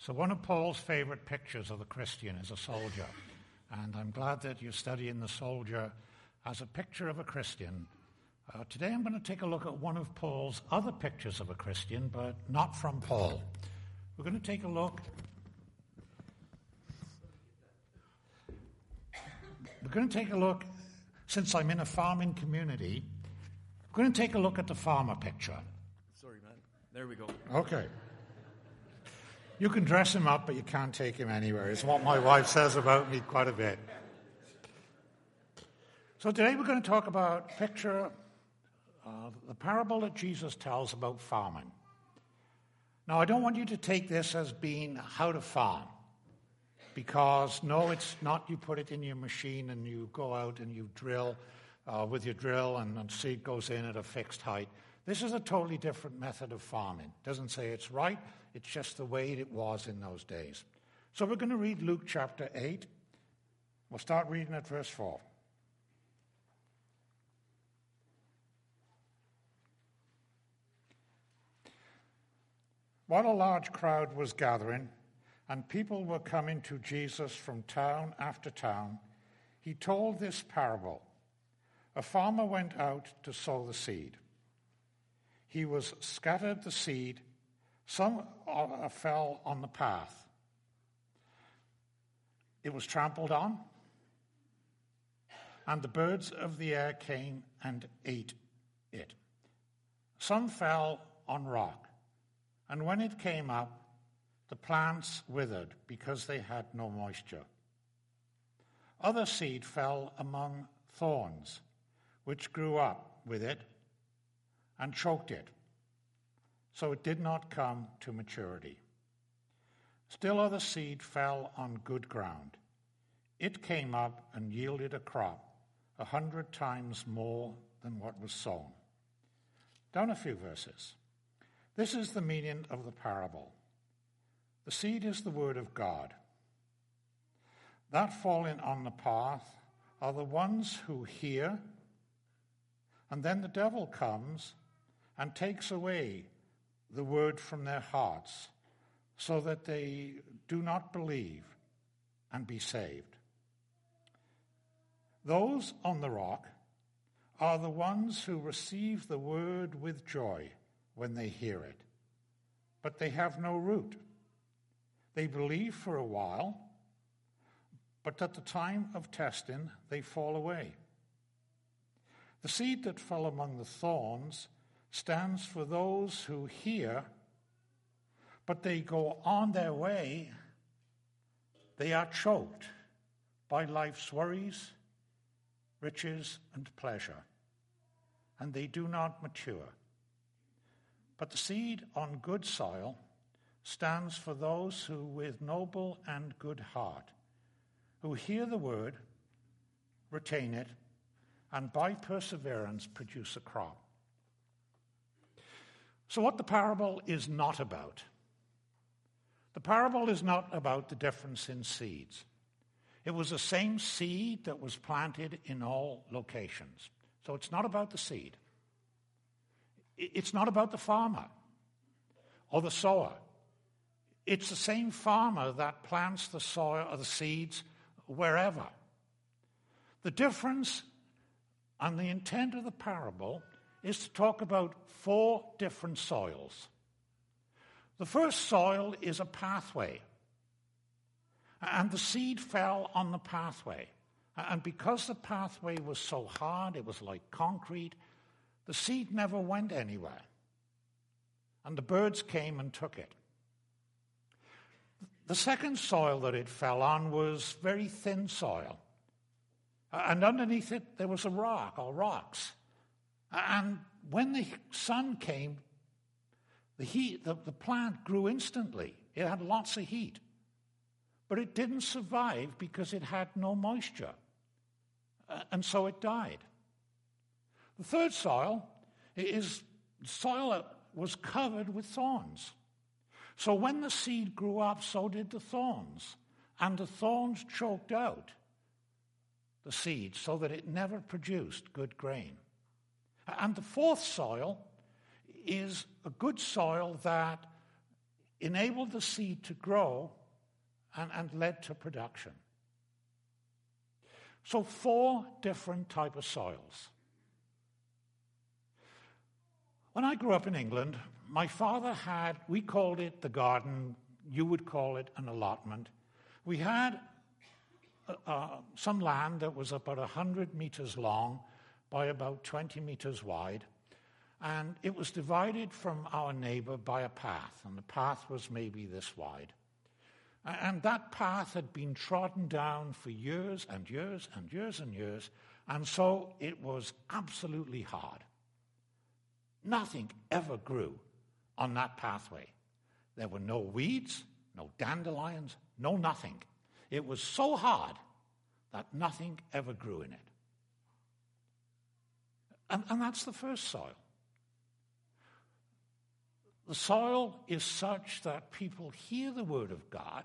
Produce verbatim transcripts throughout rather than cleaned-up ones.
So one of Paul's favorite pictures of a Christian is a soldier. And I'm glad that you're studying the soldier as a picture of a Christian. Uh, today I'm going to take a look at one of Paul's other pictures of a Christian, but not from Paul. We're going to take a look. We're going to take a look, since I'm in a farming community, we're going to take a look at the farmer picture. Sorry, man. There we go. Okay. You can dress him up, but you can't take him anywhere. It's what my wife says about me quite a bit. So today we're going to talk about picture, uh, the parable that Jesus tells about farming. Now, I don't want you to take this as being how to farm, because no, it's not you put it in your machine and you go out and you drill uh, with your drill and, and seed goes in at a fixed height. This is a totally different method of farming. It doesn't say it's right, it's just the way it was in those days. So we're going to read Luke chapter eight. We'll start reading at verse four. While a large crowd was gathering, and people were coming to Jesus from town after town, he told this parable. A farmer went out to sow the seed. He was scattered the seed. Some uh, fell on the path. It was trampled on, and the birds of the air came and ate it. Some fell on rock, and when it came up, the plants withered because they had no moisture. Other seed fell among thorns, which grew up with it and choked it, so it did not come to maturity. Still other seed fell on good ground. It came up and yielded a crop a hundred times more than what was sown. Down a few verses. This is the meaning of the parable. The seed is the word of God. That falling on the path are the ones who hear, and then the devil comes and takes away the word from their hearts, so that they do not believe and be saved. Those on the rock are the ones who receive the word with joy when they hear it, but they have no root. They believe for a while, but at the time of testing, they fall away. The seed that fell among the thorns stands for those who hear, but they go on their way. They are choked by life's worries, riches, and pleasure, and they do not mature. But the seed on good soil stands for those who, with noble and good heart, who hear the word, retain it, and by perseverance produce a crop. So what the parable is not about. The parable is not about the difference in seeds. It was the same seed that was planted in all locations. So it's not about the seed. It's not about the farmer or the sower. It's the same farmer that plants the soil or the seeds wherever. The difference and the intent of the parable is to talk about four different soils. The first soil is a pathway, and the seed fell on the pathway. And because the pathway was so hard, it was like concrete, the seed never went anywhere, and the birds came and took it. The second soil that it fell on was very thin soil, and underneath it there was a rock or rocks. And when the sun came, the heat, the, the plant grew instantly. It had lots of heat. But it didn't survive because it had no moisture. Uh, and so it died. The third soil is soil that was covered with thorns. So when the seed grew up, so did the thorns. And the thorns choked out the seed so that it never produced good grain. And the fourth soil is a good soil that enabled the seed to grow and, and led to production. So four different types of soils. When I grew up in England, my father had, we called it the garden, you would call it an allotment. We had uh, uh, some land that was about one hundred meters long by about twenty meters wide, and it was divided from our neighbor by a path, and the path was maybe this wide. And that path had been trodden down for years and years and years and years, and so it was absolutely hard. Nothing ever grew on that pathway. There were no weeds, no dandelions, no nothing. It was so hard that nothing ever grew in it. And, and that's the first soil. The soil is such that people hear the word of God,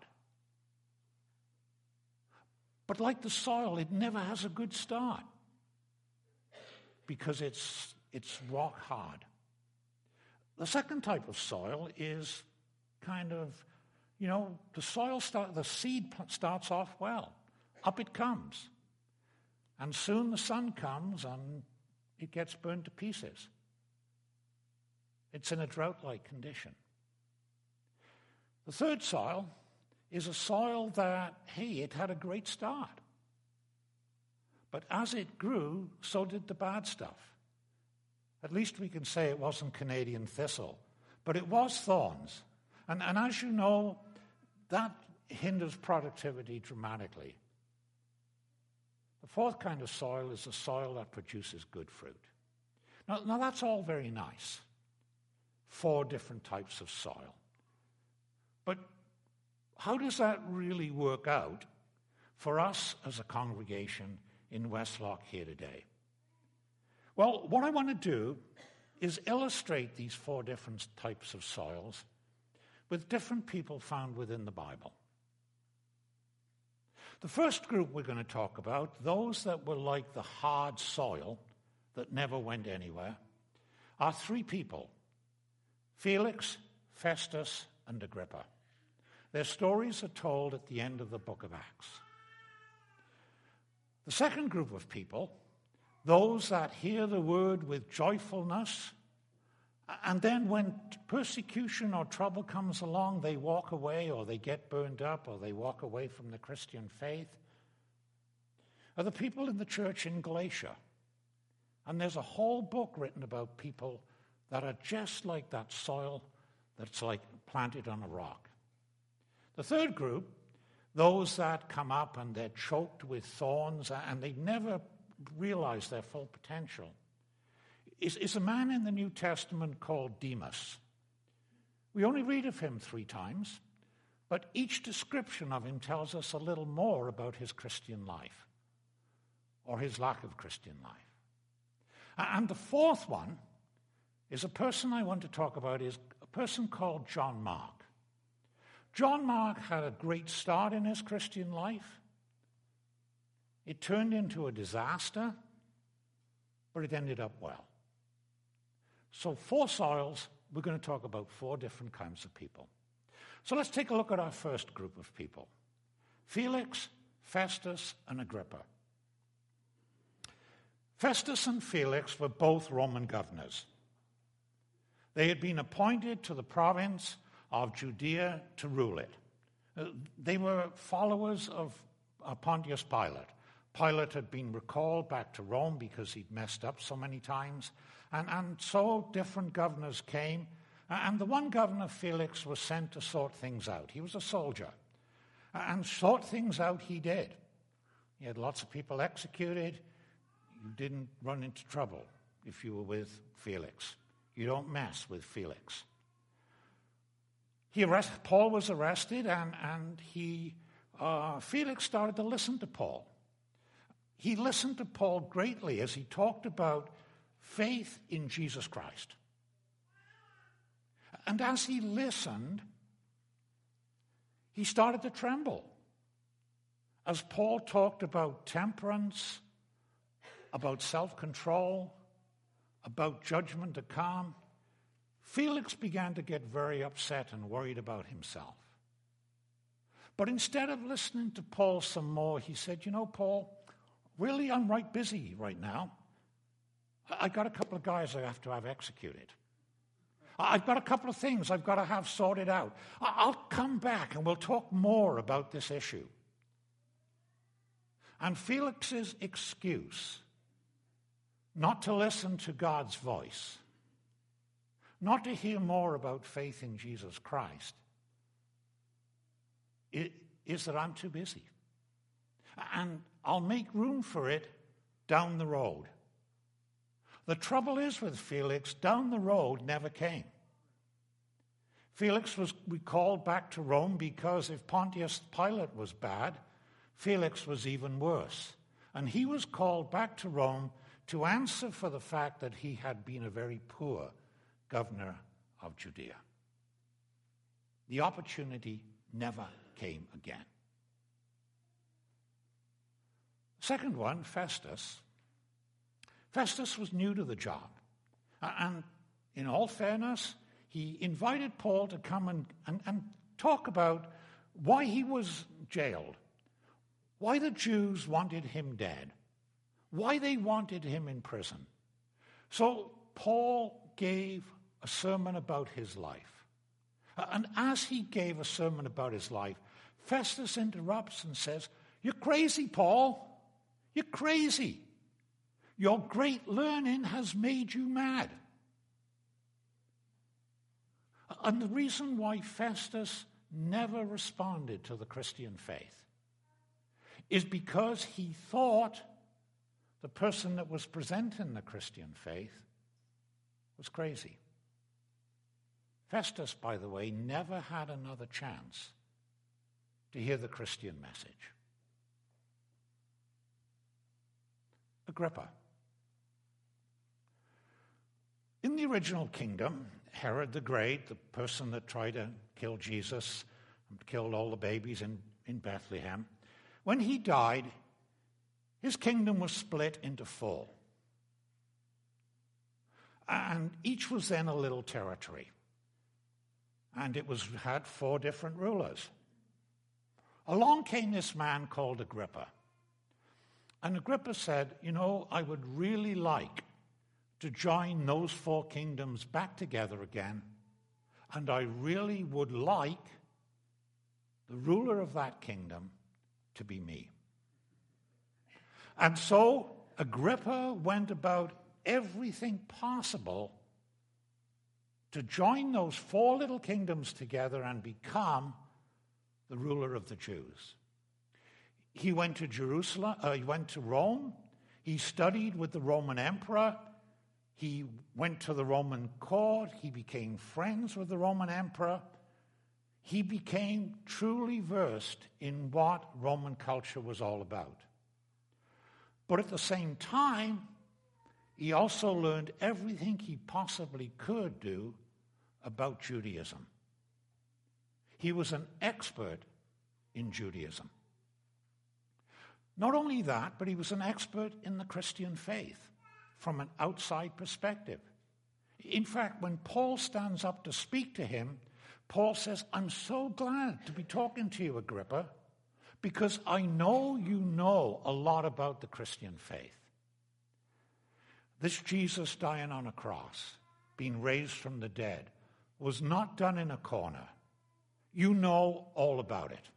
but like the soil, it never has a good start because it's it's rock hard. The second type of soil is kind of, you know, the soil start, the seed starts off well, up it comes, and soon the sun comes and it gets burned to pieces. It's in a drought-like condition. The third soil is a soil that, hey, it had a great start. But as it grew, so did the bad stuff. At least we can say it wasn't Canadian thistle, but it was thorns. And, and as you know, that hinders productivity dramatically. The fourth kind of soil is the soil that produces good fruit. Now, now that's all very nice. Four different types of soil. But how does that really work out for us as a congregation in Westlock here today? Well, what I want to do is illustrate these four different types of soils with different people found within the Bible. The first group we're going to talk about, those that were like the hard soil that never went anywhere, are three people: Felix, Festus, and Agrippa. Their stories are told at the end of the book of Acts. The second group of people, those that hear the word with joyfulness, and then when persecution or trouble comes along, they walk away, or they get burned up, or they walk away from the Christian faith, are the people in the church in Galatia. And there's a whole book written about people that are just like that soil that's like planted on a rock. The third group, those that come up and they're choked with thorns and they never realize their full potential, is, is a man in the New Testament called Demas. We only read of him three times, but each description of him tells us a little more about his Christian life or his lack of Christian life. And the fourth one is a person I want to talk about, is a person called John Mark. John Mark had a great start in his Christian life. It turned into a disaster, but it ended up well. So four soils, we're going to talk about four different kinds of people. So let's take a look at our first group of people: Felix, Festus, and Agrippa. Festus and Felix were both Roman governors. They had been appointed to the province of Judea to rule it. Uh, they were followers of uh, Pontius Pilate. Pilate had been recalled back to Rome because he'd messed up so many times. And, and so different governors came. And the one governor, Felix, was sent to sort things out. He was a soldier. And sort things out he did. He had lots of people executed. You didn't run into trouble if you were with Felix. You don't mess with Felix. He arrest, Paul was arrested, and, and he, uh, Felix started to listen to Paul. He listened to Paul greatly as he talked about faith in Jesus Christ. And as he listened, he started to tremble. As Paul talked about temperance, about self-control, about judgment to come, Felix began to get very upset and worried about himself. But instead of listening to Paul some more, he said, you know, Paul, really, I'm right busy right now. I got a couple of guys I have to have executed. I've got a couple of things I've got to have sorted out. I'll come back and we'll talk more about this issue. And Felix's excuse not to listen to God's voice, not to hear more about faith in Jesus Christ, is that I'm too busy. And I'll make room for it down the road. The trouble is with Felix, down the road never came. Felix was recalled back to Rome because if Pontius Pilate was bad, Felix was even worse. And he was called back to Rome to answer for the fact that he had been a very poor governor of Judea. The opportunity never came again. Second one, Festus. Festus was new to the job. And in all fairness, he invited Paul to come and, and, and talk about why he was jailed, why the Jews wanted him dead, why they wanted him in prison. So Paul gave a sermon about his life. And as he gave a sermon about his life, Festus interrupts and says, "You're crazy, Paul. You're crazy. Your great learning has made you mad." And the reason why Festus never responded to the Christian faith is because he thought the person that was presenting the Christian faith was crazy. Festus, by the way, never had another chance to hear the Christian message. Agrippa. In the original kingdom, Herod the Great, the person that tried to kill Jesus and killed all the babies in, in Bethlehem, when he died, his kingdom was split into four. And each was then a little territory. And it was had four different rulers. Along came this man called Agrippa. And Agrippa said, you know, I would really like to join those four kingdoms back together again. And I really would like the ruler of that kingdom to be me. And so Agrippa went about everything possible to join those four little kingdoms together and become the ruler of the Jews. He went to Jerusalem, uh, he went to Rome, he studied with the Roman emperor, he went to the Roman court, he became friends with the Roman emperor, he became truly versed in what Roman culture was all about. But at the same time, he also learned everything he possibly could do about Judaism. He was an expert in Judaism. Not only that, but he was an expert in the Christian faith from an outside perspective. In fact, when Paul stands up to speak to him, Paul says, I'm so glad to be talking to you, Agrippa, because I know you know a lot about the Christian faith. This Jesus dying on a cross, being raised from the dead, was not done in a corner. You know all about it.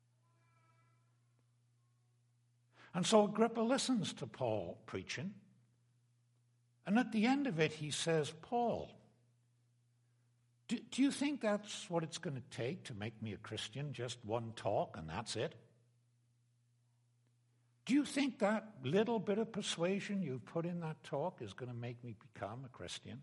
And so Agrippa listens to Paul preaching. And at the end of it, he says, Paul, do, do you think that's what it's going to take to make me a Christian? Just one talk and that's it? Do you think that little bit of persuasion you've put in that talk is going to make me become a Christian?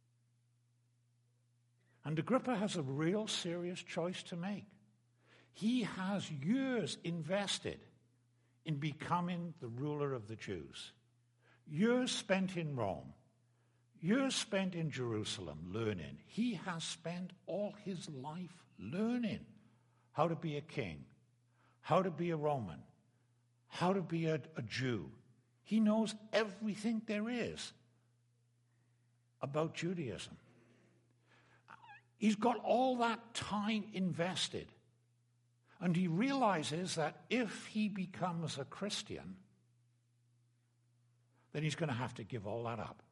And Agrippa has a real serious choice to make. He has years invested in becoming the ruler of the Jews. Years spent in Rome. Years spent in Jerusalem learning. He has spent all his life learning how to be a king, how to be a Roman, how to be a, a Jew. He knows everything there is about Judaism. He's got all that time invested. And he realizes that if he becomes a Christian, then he's going to have to give all that up.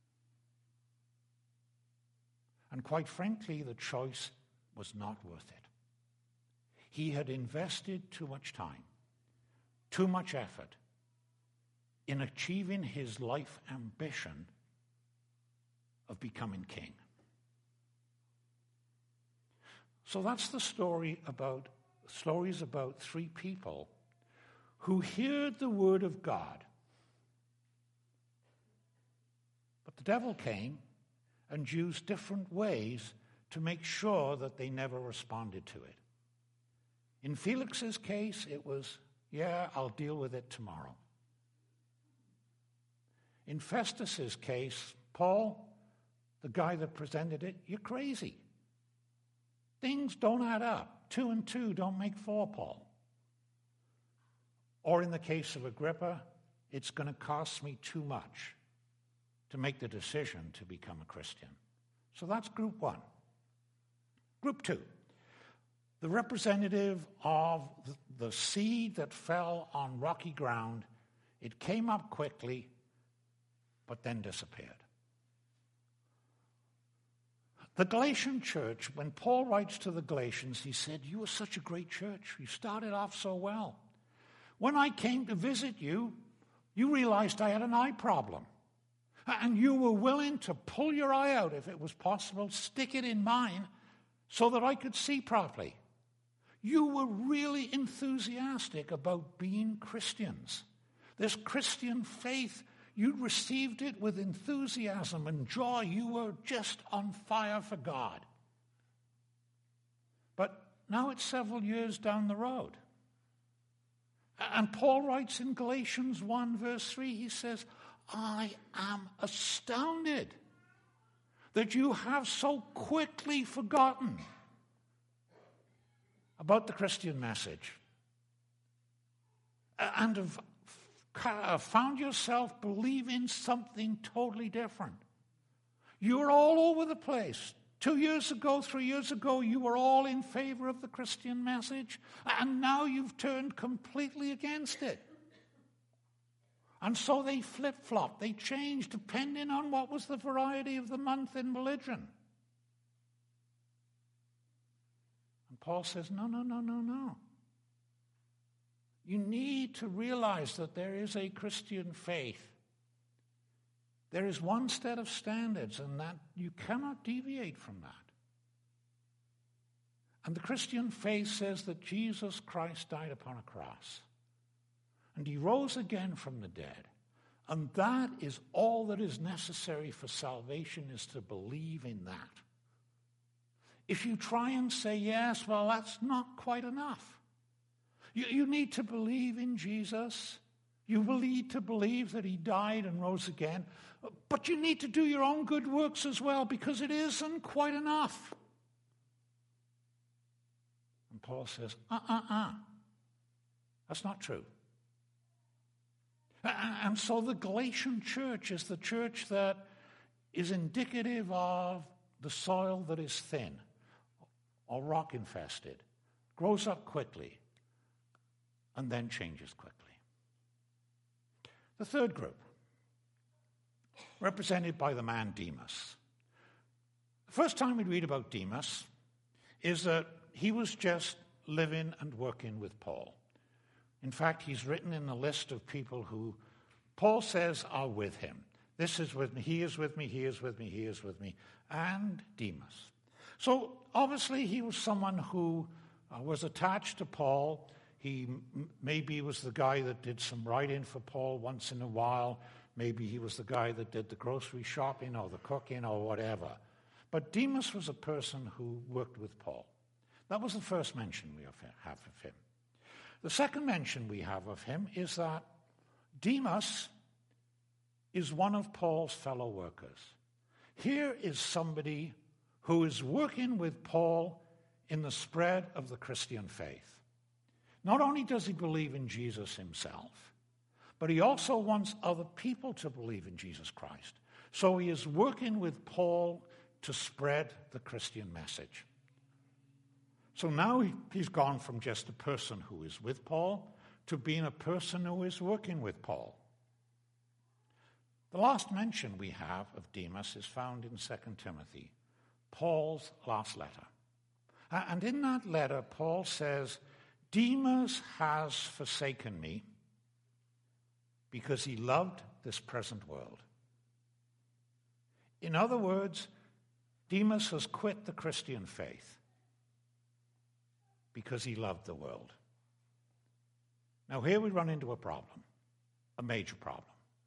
And quite frankly, the choice was not worth it. He had invested too much time, too much effort in achieving his life ambition of becoming king. So that's the story about stories about three people who heard the word of God. But the devil came and used different ways to make sure that they never responded to it. In Felix's case, it was, yeah, I'll deal with it tomorrow. In Festus's case, Paul, the guy that presented it, you're crazy. Things don't add up. Two and two don't make four, Paul. Or in the case of Agrippa, it's going to cost me too much to make the decision to become a Christian. So that's group one. Group two, the representative of the seed that fell on rocky ground. It came up quickly, but then disappeared. The Galatian church, when Paul writes to the Galatians, he said, you were such a great church. You started off so well. When I came to visit you, you realized I had an eye problem. And you were willing to pull your eye out, if it was possible, stick it in mine so that I could see properly. You were really enthusiastic about being Christians. This Christian faith, you received it with enthusiasm and joy. You were just on fire for God. But now it's several years down the road. And Paul writes in Galatians one, verse three, he says, I am astounded that you have so quickly forgotten about the Christian message and have found yourself believing something totally different. You were all over the place. Two years ago, three years ago, you were all in favor of the Christian message, and now you've turned completely against it. And so they flip-flopped. They changed depending on what was the variety of the month in religion. And Paul says, no, no, no, no, no. You need to realize that there is a Christian faith. There is one set of standards, and that you cannot deviate from that. And the Christian faith says that Jesus Christ died upon a cross. And he rose again from the dead. And that is all that is necessary for salvation, is to believe in that. If you try and say, yes, well, that's not quite enough. You, you need to believe in Jesus. You will need to believe that he died and rose again. But you need to do your own good works as well, because it isn't quite enough. And Paul says, uh-uh-uh. That's not true. And so the Galatian church is the church that is indicative of the soil that is thin or rock infested, grows up quickly, and then changes quickly. The third group, represented by the man Demas. The first time we read about Demas is that he was just living and working with Paul. In fact, he's written in the list of people who Paul says are with him. This is with me, he is with me, he is with me, he is with me, and Demas. So obviously he was someone who uh, was attached to Paul. He m- maybe was the guy that did some writing for Paul once in a while. Maybe he was the guy that did the grocery shopping or the cooking or whatever. But Demas was a person who worked with Paul. That was the first mention we have of him. The second mention we have of him is that Demas is one of Paul's fellow workers. Here is somebody who is working with Paul in the spread of the Christian faith. Not only does he believe in Jesus himself, but he also wants other people to believe in Jesus Christ. So he is working with Paul to spread the Christian message. So now he, he's gone from just a person who is with Paul to being a person who is working with Paul. The last mention we have of Demas is found in Second Timothy, Paul's last letter. And in that letter, Paul says, Demas has forsaken me because he loved this present world. In other words, Demas has quit the Christian faith because he loved the world. Now here we run into a problem, a major problem.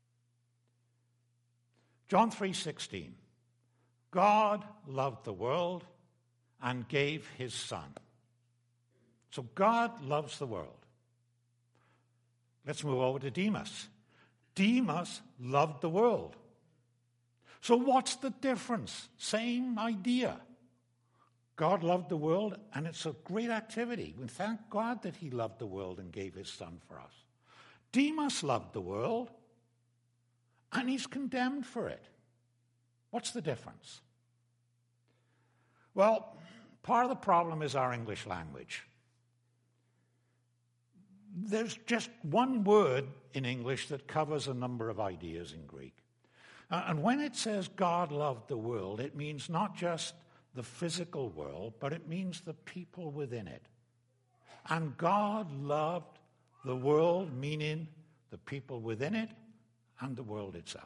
John three sixteen, God loved the world and gave his Son. So God loves the world. Let's move over to Demas. Demas loved the world. So what's the difference? Same idea. God loved the world, and it's a great activity. We thank God that he loved the world and gave his Son for us. Demas loved the world, and he's condemned for it. What's the difference? Well, part of the problem is our English language. There's just one word in English that covers a number of ideas in Greek. Uh, and when it says God loved the world, it means not just the physical world, but it means the people within it. And God loved the world, meaning the people within it and the world itself.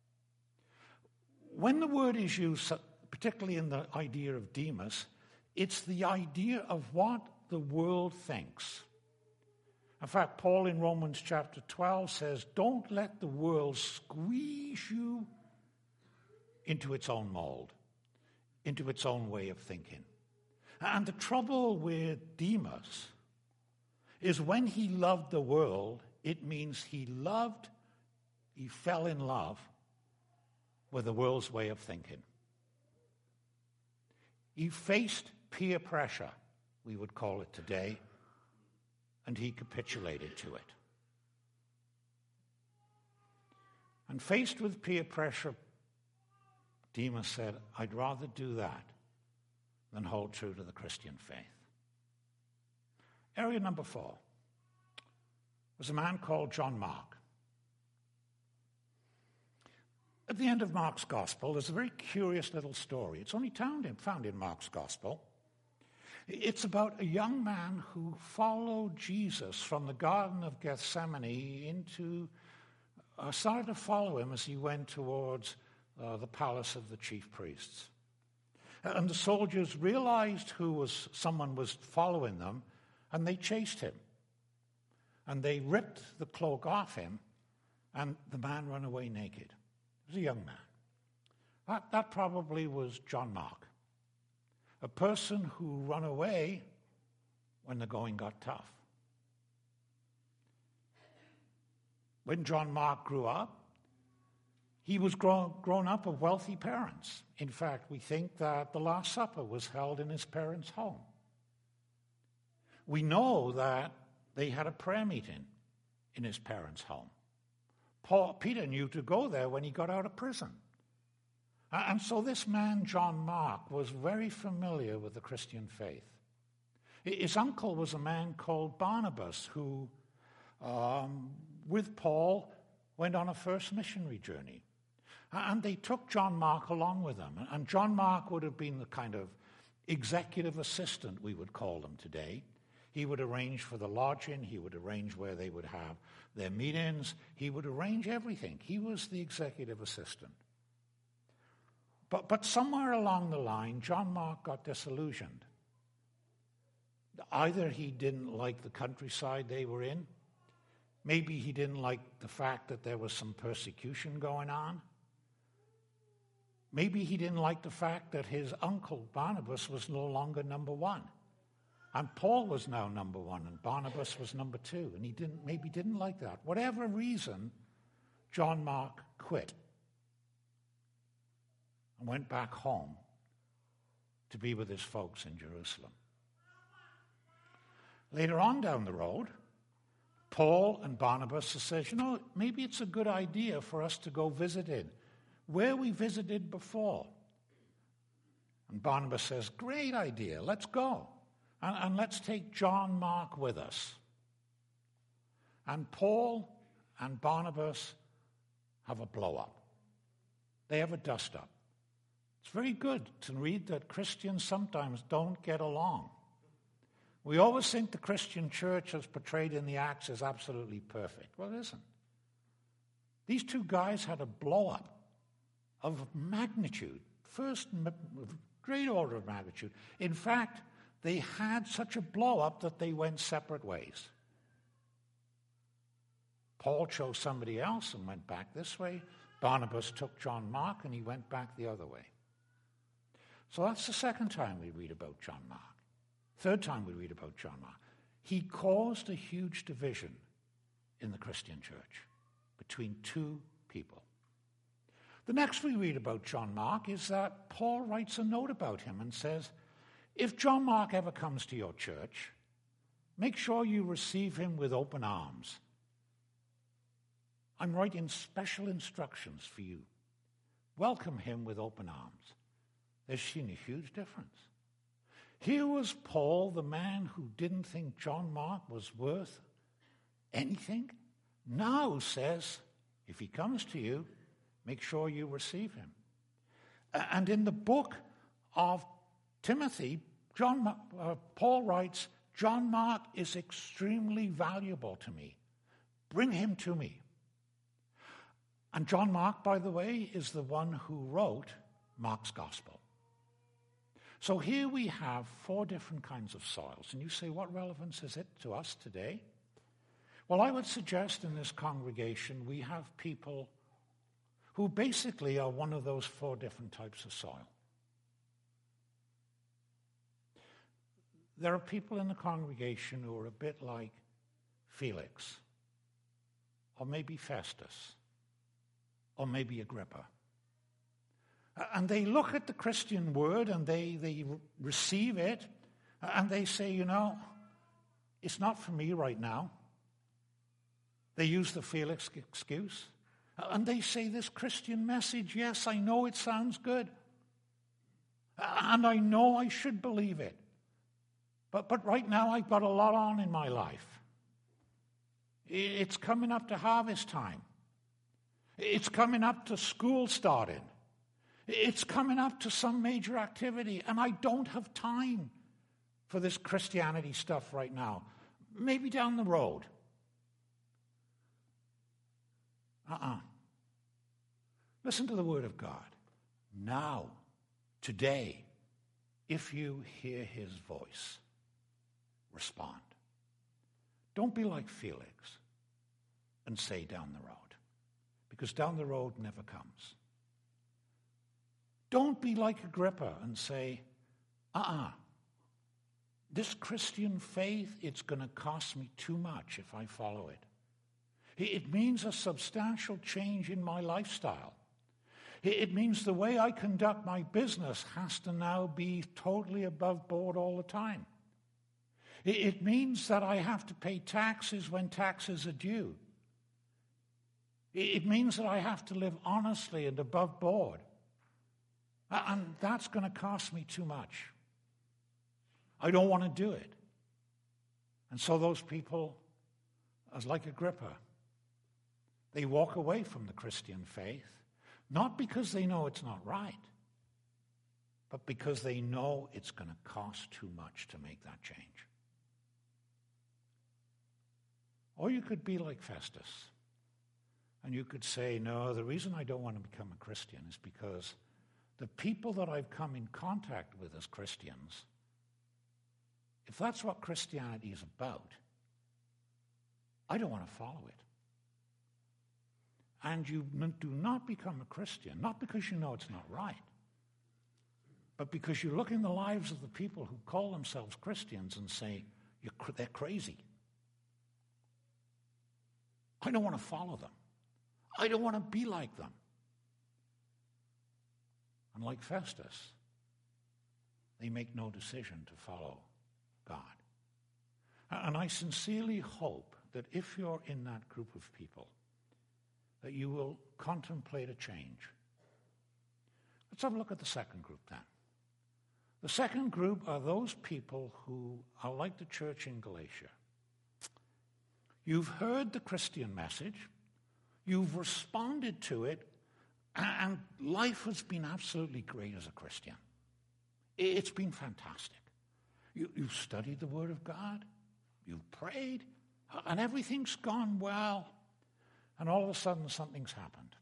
When the word is used, particularly in the idea of Demas, it's the idea of what the world thinks. In fact, Paul in Romans chapter twelve says, don't let the world squeeze you into its own mold, into its own way of thinking. And the trouble with Demas is when he loved the world, it means he loved, he fell in love with the world's way of thinking. He faced peer pressure, we would call it today, and he capitulated to it. And faced with peer pressure, Demas said, I'd rather do that than hold true to the Christian faith. Area number four was a man called John Mark. At the end of Mark's Gospel, there's a very curious little story. It's only found in, found in Mark's Gospel. It's about a young man who followed Jesus from the Garden of Gethsemane into, uh, started to follow him as he went towards uh, the palace of the chief priests. And the soldiers realized who was someone was following them, and they chased him. And they ripped the cloak off him, and the man ran away naked. He was a young man. That, that probably was John Mark, a person who ran away when the going got tough. When John Mark grew up, he was grown, grown up of wealthy parents. In fact, we think that the Last Supper was held in his parents' home. We know that they had a prayer meeting in his parents' home. Paul, Peter knew to go there when he got out of prison. And so this man, John Mark, was very familiar with the Christian faith. His uncle was a man called Barnabas who, um, with Paul, went on a first missionary journey. And they took John Mark along with them. And John Mark would have been the kind of executive assistant, we would call them today. He would arrange for the lodging. He would arrange where they would have their meetings. He would arrange everything. He was the executive assistant. But, but somewhere along the line, John Mark got disillusioned. Either he didn't like the countryside they were in. Maybe he didn't like the fact that there was some persecution going on. Maybe he didn't like the fact that his uncle Barnabas was no longer number one. And Paul was now number one, and Barnabas was number two. And he didn't maybe didn't like that. Whatever reason, John Mark quit and went back home to be with his folks in Jerusalem. Later on down the road, Paul and Barnabas says, you know, maybe it's a good idea for us to go visit it, where we visited before. And Barnabas says, great idea, let's go. And, and let's take John Mark with us. And Paul and Barnabas have a blow-up. They have a dust-up. It's very good to read that Christians sometimes don't get along. We always think the Christian church as portrayed in the Acts is absolutely perfect. Well, it isn't. These two guys had a blow-up of magnitude, first great order of magnitude. In fact, they had such a blow-up that they went separate ways. Paul chose somebody else and went back this way. Barnabas took John Mark and he went back the other way. So that's the second time we read about John Mark. Third time we read about John Mark. He caused a huge division in the Christian church between two people. The next we read about John Mark is that Paul writes a note about him and says, if John Mark ever comes to your church, make sure you receive him with open arms. I'm writing special instructions for you. Welcome him with open arms. There's seen a huge difference. Here was Paul, the man who didn't think John Mark was worth anything, now says, if he comes to you, make sure you receive him. And in the book of Timothy, John, uh, Paul writes, John Mark is extremely valuable to me. Bring him to me. And John Mark, by the way, is the one who wrote Mark's Gospel. So here we have four different kinds of soils. And you say, what relevance is it to us today? Well, I would suggest in this congregation we have people who basically are one of those four different types of soil. There are people in the congregation who are a bit like Felix, or maybe Festus, or maybe Agrippa. And they look at the Christian word and they, they receive it and they say, you know, it's not for me right now. They use the Felix excuse. And they say this Christian message, yes, I know it sounds good. And I know I should believe it. But, but right now I've got a lot on in my life. It's coming up to harvest time. It's coming up to school starting. It's coming up to some major activity, and I don't have time for this Christianity stuff right now. Maybe down the road. Uh-uh. Listen to the word of God. Now, today, if you hear his voice, respond. Don't be like Felix and say down the road, because down the road never comes. Don't be like Agrippa and say, uh-uh, this Christian faith, it's going to cost me too much if I follow it. It means a substantial change in my lifestyle. It means the way I conduct my business has to now be totally above board all the time. It means that I have to pay taxes when taxes are due. It means that I have to live honestly and above board. And that's going to cost me too much. I don't want to do it. And so those people, as like Agrippa, they walk away from the Christian faith, not because they know it's not right, but because they know it's going to cost too much to make that change. Or you could be like Festus, and you could say, no, the reason I don't want to become a Christian is because the people that I've come in contact with as Christians, if that's what Christianity is about, I don't want to follow it. And you do not become a Christian, not because you know it's not right, but because you look in the lives of the people who call themselves Christians and say, You're cr- they're crazy. I don't want to follow them. I don't want to be like them. And like Festus, they make no decision to follow God. And I sincerely hope that if you're in that group of people, that you will contemplate a change. Let's have a look at the second group then. The second group are those people who are like the church in Galatia. You've heard the Christian message, you've responded to it, and life has been absolutely great as a Christian. It's been fantastic. You, you've studied the Word of God, you've prayed, and everything's gone well, and all of a sudden something's happened.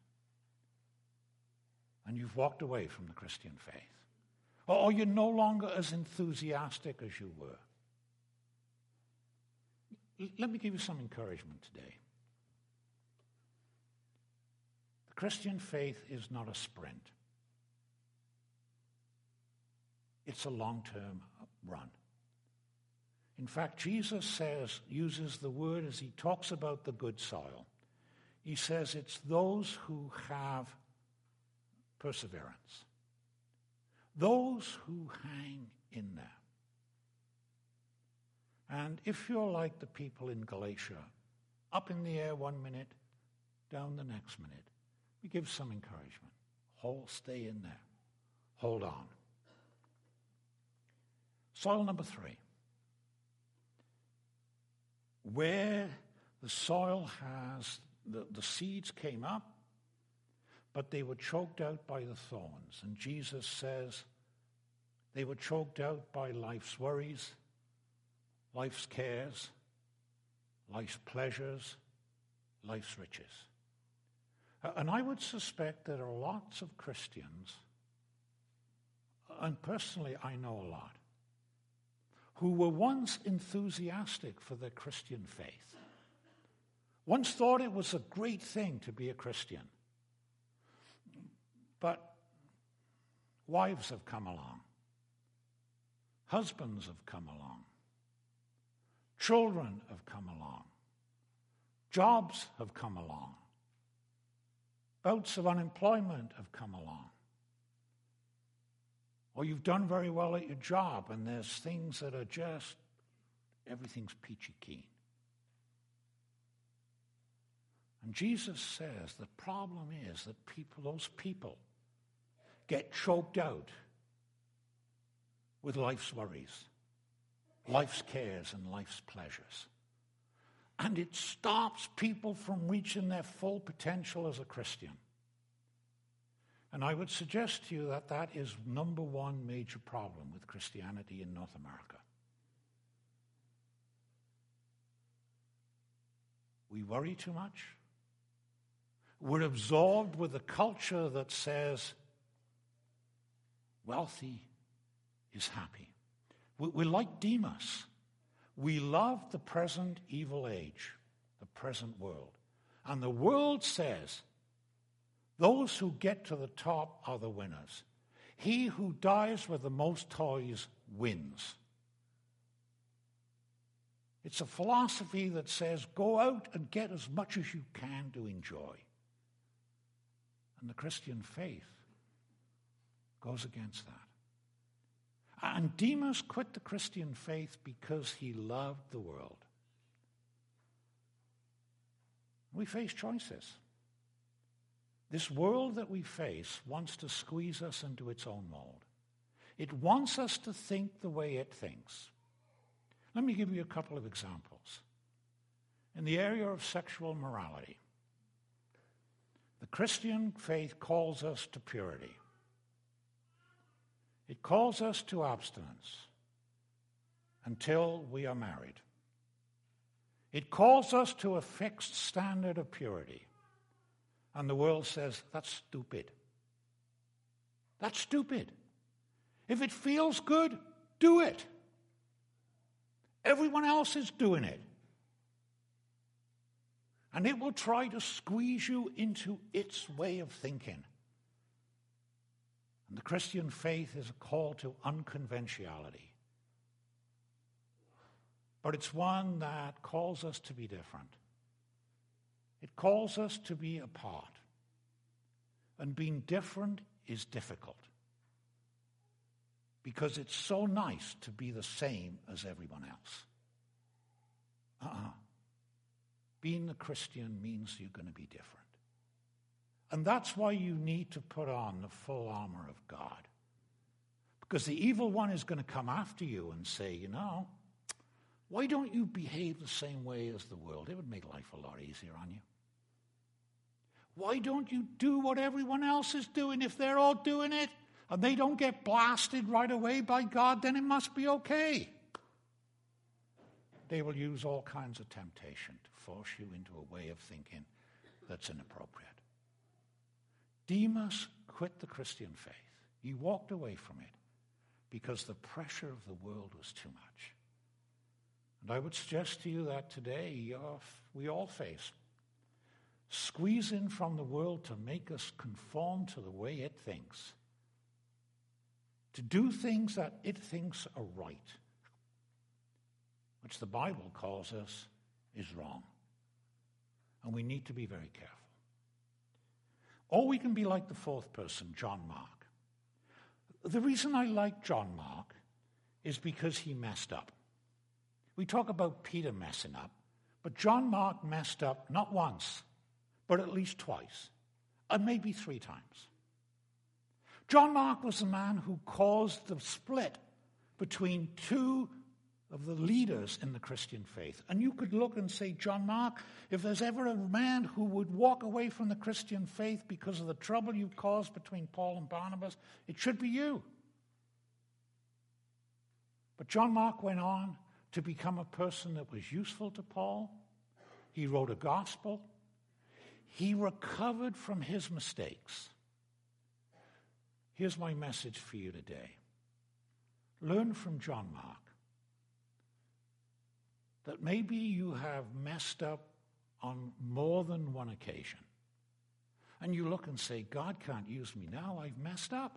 And you've walked away from the Christian faith. Or you're no longer as enthusiastic as you were. Let me give you some encouragement today. The Christian faith is not a sprint. It's a long-term run. In fact, Jesus says, uses the word as he talks about the good soil. He says it's those who have perseverance. Those who hang in there. And if you're like the people in Galatia, up in the air one minute, down the next minute, we give some encouragement. Hold, stay in there. Hold on. Soil number three. Where the soil has, the, the seeds came up, but they were choked out by the thorns. And Jesus says they were choked out by life's worries, life's cares, life's pleasures, life's riches. And I would suspect there are lots of Christians, and personally I know a lot, who were once enthusiastic for their Christian faith, once thought it was a great thing to be a Christian. But wives have come along. Husbands have come along. Children have come along. Jobs have come along. Bouts of unemployment have come along. Or you've done very well at your job and there's things that are just, everything's peachy keen. And Jesus says the problem is that people, those people, get choked out with life's worries, life's cares, and life's pleasures. And it stops people from reaching their full potential as a Christian. And I would suggest to you that that is number one major problem with Christianity in North America. We worry too much. We're absorbed with a culture that says wealthy is happy. We're like Demas. We love the present evil age, the present world. And the world says those who get to the top are the winners. He who dies with the most toys wins. It's a philosophy that says go out and get as much as you can to enjoy. And the Christian faith goes against that. And Demas quit the Christian faith because he loved the world. We face choices. This world that we face wants to squeeze us into its own mold. It wants us to think the way it thinks. Let me give you a couple of examples. In the area of sexual morality, the Christian faith calls us to purity. It calls us to abstinence until we are married. It calls us to a fixed standard of purity. And the world says, that's stupid. That's stupid. If it feels good, do it. Everyone else is doing it. And it will try to squeeze you into its way of thinking. And the Christian faith is a call to unconventionality. But it's one that calls us to be different. It calls us to be apart. And being different is difficult. Because it's so nice to be the same as everyone else. Uh-uh. Being a Christian means you're going to be different. And that's why you need to put on the full armor of God. Because the evil one is going to come after you and say, you know, why don't you behave the same way as the world? It would make life a lot easier on you. Why don't you do what everyone else is doing? If they're all doing it and they don't get blasted right away by God, then it must be okay. They will use all kinds of temptation to force you into a way of thinking that's inappropriate. Demas quit the Christian faith. He walked away from it because the pressure of the world was too much. And I would suggest to you that today we all face squeezing from the world to make us conform to the way it thinks, to do things that it thinks are right, which the Bible calls us is wrong. And we need to be very careful. Or we can be like the fourth person, John Mark. The reason I like John Mark is because he messed up. We talk about Peter messing up, but John Mark messed up not once, but at least twice, and maybe three times. John Mark was the man who caused the split between two of the leaders in the Christian faith. And you could look and say, John Mark, if there's ever a man who would walk away from the Christian faith because of the trouble you caused between Paul and Barnabas, it should be you. But John Mark went on to become a person that was useful to Paul. He wrote a gospel. He recovered from his mistakes. Here's my message for you today. Learn from John Mark that maybe you have messed up on more than one occasion. And you look and say, God can't use me now. I've messed up.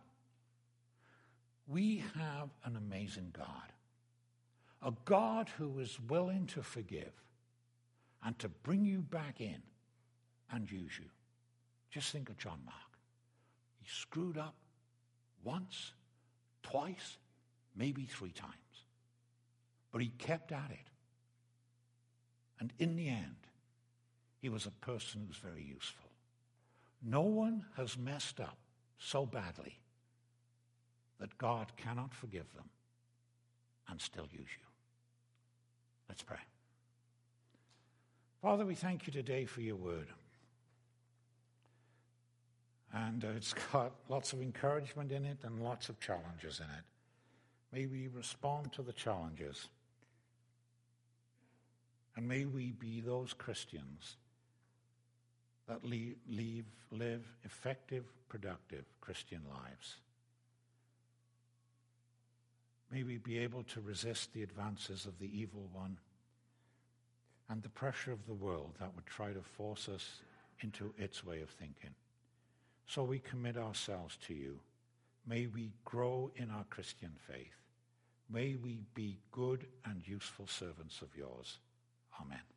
We have an amazing God. A God who is willing to forgive and to bring you back in and use you. Just think of John Mark. He screwed up once, twice, maybe three times. But he kept at it. And in the end, he was a person who was very useful. No one has messed up so badly that God cannot forgive them and still use you. Let's pray. Father, we thank you today for your word. And uh, it's got lots of encouragement in it and lots of challenges in it. May we respond to the challenges. And may we be those Christians that leave, leave, live effective, productive Christian lives. May we be able to resist the advances of the evil one and the pressure of the world that would try to force us into its way of thinking. So we commit ourselves to you. May we grow in our Christian faith. May we be good and useful servants of yours. Amen.